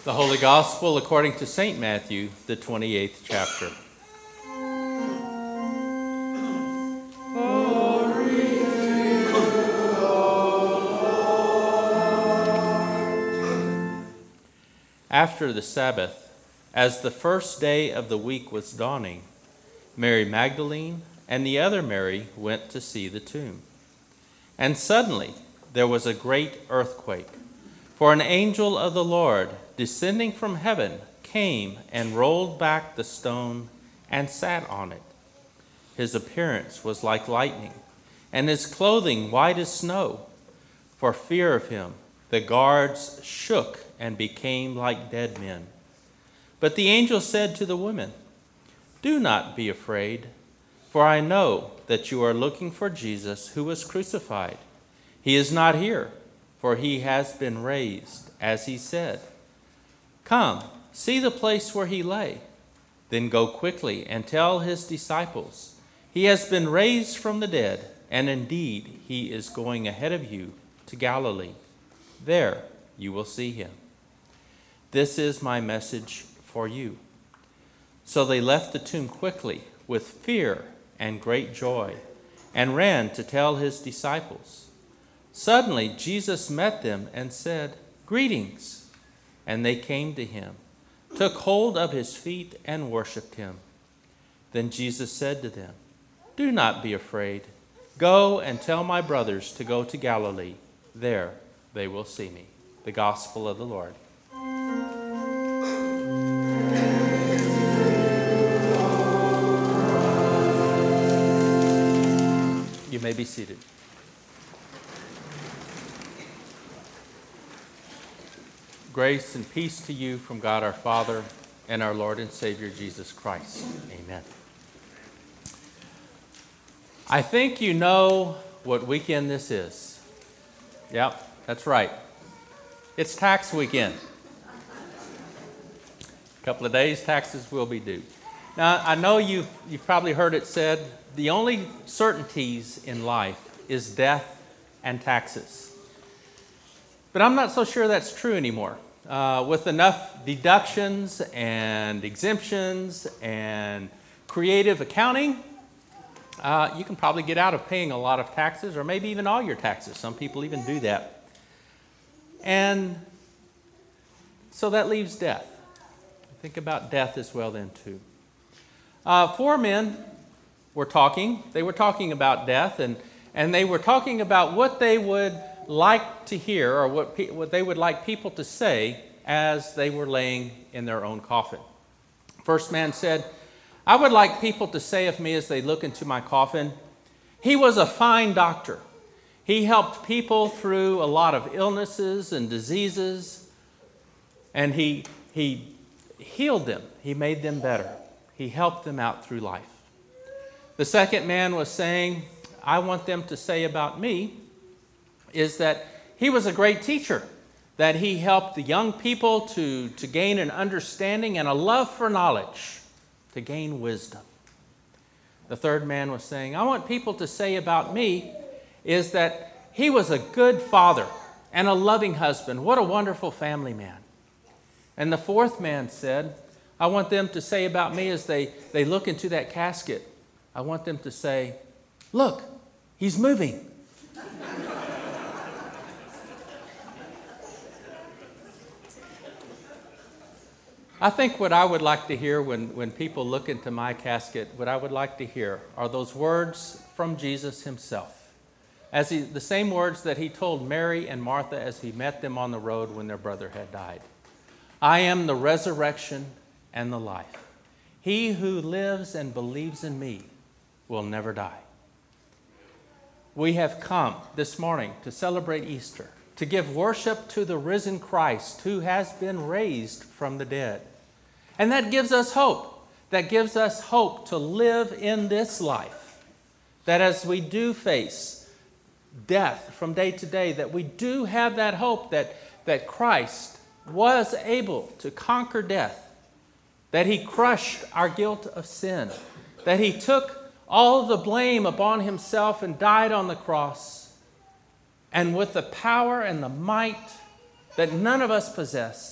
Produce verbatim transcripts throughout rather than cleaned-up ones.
The Holy Gospel according to Saint Matthew, the twenty-eighth chapter. After the Sabbath, as the first day of the week was dawning, Mary Magdalene and the other Mary went to see the tomb. And suddenly there was a great earthquake, for an angel of the Lord, descending from heaven, came and rolled back the stone and sat on it. His appearance was like lightning, and his clothing white as snow. For fear of him, the guards shook and became like dead men. But the angel said to the women, "Do not be afraid, for I know that you are looking for Jesus who was crucified. He is not here, for he has been raised, as he said. Come, see the place where he lay. Then go quickly and tell his disciples, he has been raised from the dead, and indeed he is going ahead of you to Galilee. There you will see him. This is my message for you." So they left the tomb quickly with fear and great joy, and ran to tell his disciples. Suddenly Jesus met them and said, "Greetings." And they came to him, took hold of his feet, and worshipped him. Then Jesus said to them, "Do not be afraid. Go and tell my brothers to go to Galilee. There they will see me." The Gospel of the Lord. You may be seated. Grace and peace to you from God our Father and our Lord and Savior Jesus Christ. Amen. I think you know what weekend this is. Yep, that's right. It's tax weekend. A couple of days, taxes will be due. Now, I know you've, you've probably heard it said, the only certainties in life is death and taxes. But I'm not so sure that's true anymore. Uh, with enough deductions and exemptions and creative accounting, uh, you can probably get out of paying a lot of taxes, or maybe even all your taxes. Some people even do that. And so that leaves death. Think about death as well then too. Uh, four men were talking. They were talking about death, and, and they were talking about what they would like to hear, or what, pe- what they would like people to say as they were laying in their own coffin. First man said, "I would like people to say of me as they look into my coffin, he was a fine doctor. He helped people through a lot of illnesses and diseases, and he, he healed them. He made them better. He helped them out through life." The second man was saying, "I want them to say about me is that he was a great teacher, that he helped the young people to, to gain an understanding and a love for knowledge, to gain wisdom." The third man was saying, "I want people to say about me is that he was a good father and a loving husband. What a wonderful family man." And the fourth man said, "I want them to say about me as they, they look into that casket, I want them to say, look, he's moving." I think what I would like to hear when, when people look into my casket, what I would like to hear are those words from Jesus himself. As he, the same words that he told Mary and Martha as he met them on the road when their brother had died. "I am the resurrection and the life. He who lives and believes in me will never die." We have come this morning to celebrate Easter, to give worship to the risen Christ who has been raised from the dead. And that gives us hope. That gives us hope to live in this life. That as we do face death from day to day, that we do have that hope that, that Christ was able to conquer death, that he crushed our guilt of sin, that he took all the blame upon himself and died on the cross, and with the power and the might that none of us possess,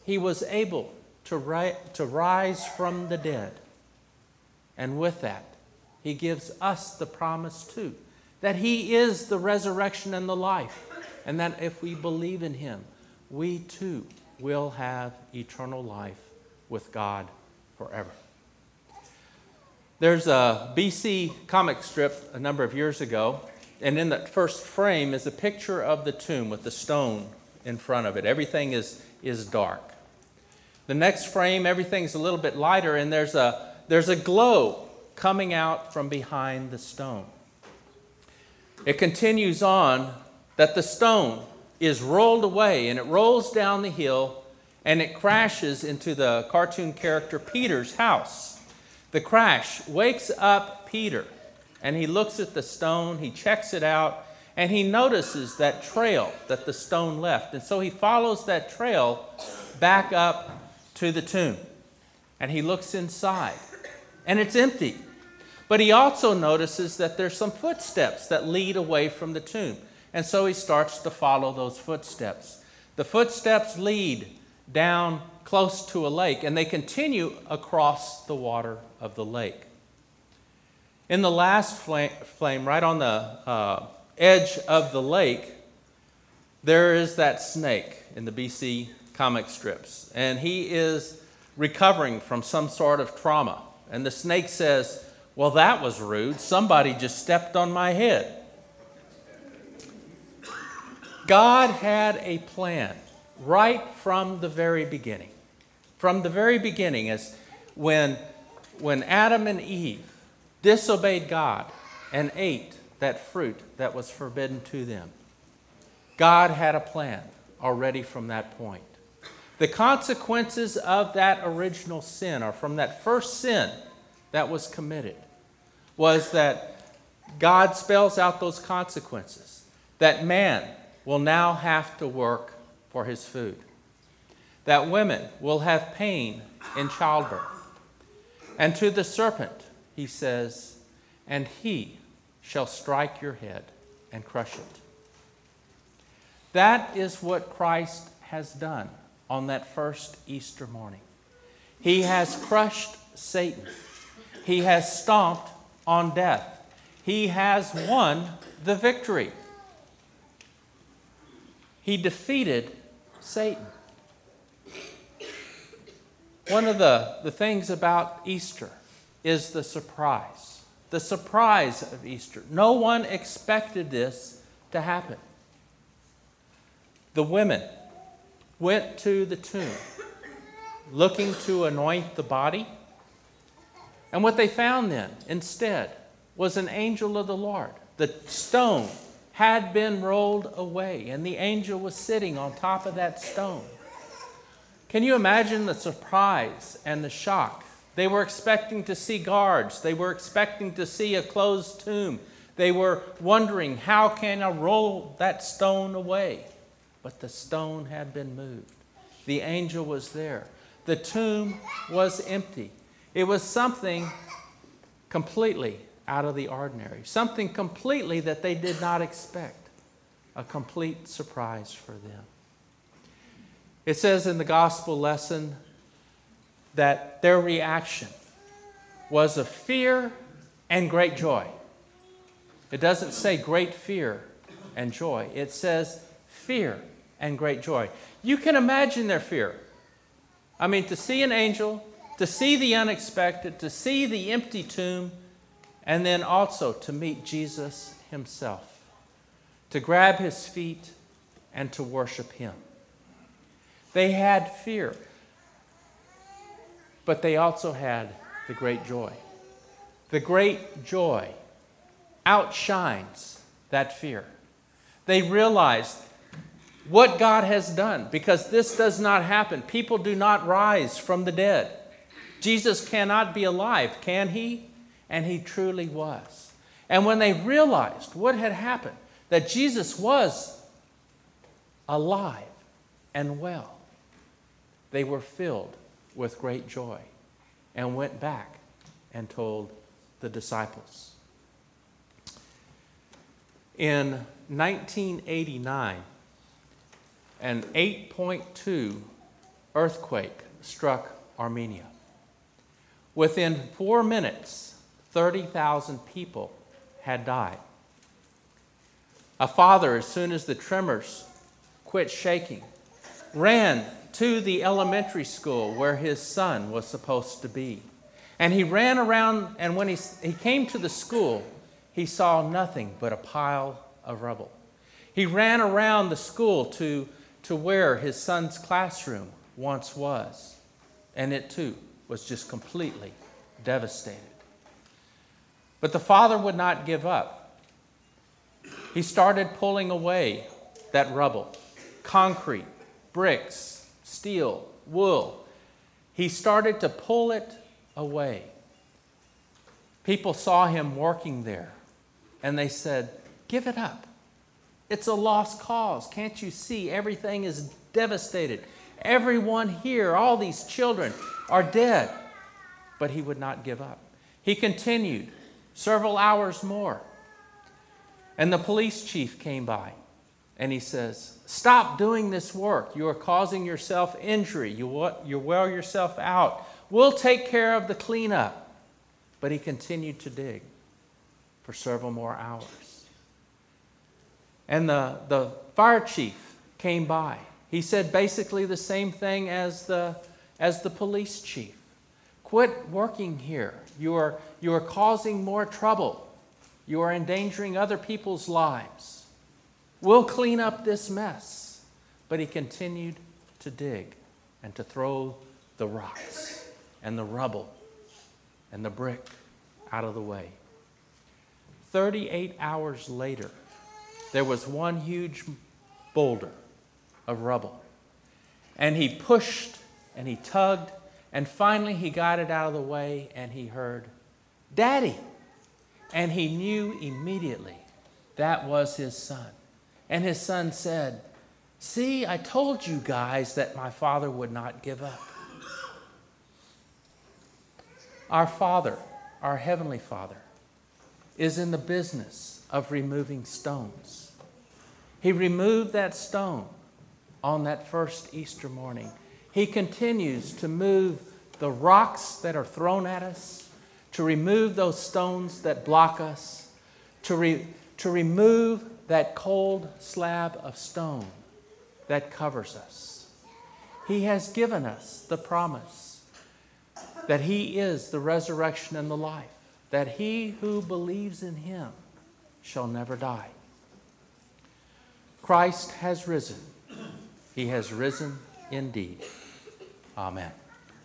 he was able to, ri- to rise from the dead. And with that, he gives us the promise too, that he is the resurrection and the life, and that if we believe in him, we too will have eternal life with God forever. There's a B C comic strip a number of years ago, and in that first frame is a picture of the tomb with the stone in front of it. Everything is, is dark. The next frame, everything's a little bit lighter, and there's a, there's a glow coming out from behind the stone. It continues on that the stone is rolled away, and it rolls down the hill, and it crashes into the cartoon character Peter's house. The crash wakes up Peter, and he looks at the stone, he checks it out, and he notices that trail that the stone left. And so he follows that trail back up to the tomb, and he looks inside, and it's empty. But he also notices that there's some footsteps that lead away from the tomb. And so he starts to follow those footsteps. The footsteps lead down close to a lake, and they continue across the water of the lake. In the last flame, flame right on the uh, edge of the lake, there is that snake in the B C comic strips. And he is recovering from some sort of trauma. And the snake says, "Well, that was rude. Somebody just stepped on my head." God had a plan right from the very beginning. From the very beginning, as when, when Adam and Eve disobeyed God and ate that fruit that was forbidden to them, God had a plan already from that point. The consequences of that original sin, or from that first sin that was committed, was that God spells out those consequences. That man will now have to work for his food. That women will have pain in childbirth. And to the serpent, he says, "And he shall strike your head and crush it." That is what Christ has done on that first Easter morning. He has crushed Satan. He has stomped on death. He has won the victory. He defeated Satan. One of the, the things about Easter is the surprise. The surprise of Easter. No one expected this to happen. The women went to the tomb looking to anoint the body. And what they found then, instead, was an angel of the Lord. The stone had been rolled away, and the angel was sitting on top of that stone. Can you imagine the surprise and the shock? They were expecting to see guards. They were expecting to see a closed tomb. They were wondering, how can I roll that stone away? But the stone had been moved. The angel was there. The tomb was empty. It was something completely out of the ordinary, something completely that they did not expect, a complete surprise for them. It says in the gospel lesson that their reaction was of fear and great joy. It doesn't say great fear and joy. It says fear and great joy. You can imagine their fear. I mean, to see an angel, to see the unexpected, to see the empty tomb, and then also to meet Jesus himself, to grab his feet and to worship him. They had fear, but they also had the great joy. The great joy outshines that fear. They realized what God has done, because this does not happen. People do not rise from the dead. Jesus cannot be alive, can he? And he truly was. And when they realized what had happened, that Jesus was alive and well, they were filled with great joy and went back and told the disciples. In nineteen eighty-nine, an eight point two earthquake struck Armenia. Within four minutes, thirty thousand people had died. A father, as soon as the tremors quit shaking, ran to the elementary school where his son was supposed to be. And he ran around, and when he, he came to the school, he saw nothing but a pile of rubble. He ran around the school to, to where his son's classroom once was, and it too was just completely devastated. But the father would not give up. He started pulling away that rubble, concrete, bricks, steel, wool. He started to pull it away. People saw him working there, and they said, "Give it up. It's a lost cause. Can't you see everything is devastated? Everyone here, all these children are dead." But he would not give up. He continued several hours more. And the police chief came by, and he says, "Stop doing this work. You are causing yourself injury. You, you wear yourself out. We'll take care of the cleanup." But he continued to dig for several more hours. And the, the fire chief came by. He said basically the same thing as the, as the police chief. "Quit working here. You are, you are causing more trouble. You are endangering other people's lives. We'll clean up this mess." But he continued to dig and to throw the rocks and the rubble and the brick out of the way. thirty-eight hours later, there was one huge boulder of rubble. And he pushed and he tugged, and finally he got it out of the way, and he heard, "Daddy!" And he knew immediately that was his son. And his son said, "See, I told you guys that my father would not give up." Our Father, our Heavenly Father, is in the business of removing stones. He removed that stone on that first Easter morning. He continues to move the rocks that are thrown at us, to remove those stones that block us, to, re, to remove that cold slab of stone that covers us. He has given us the promise that He is the resurrection and the life, that he who believes in Him shall never die. Christ has risen. He has risen indeed. Amen.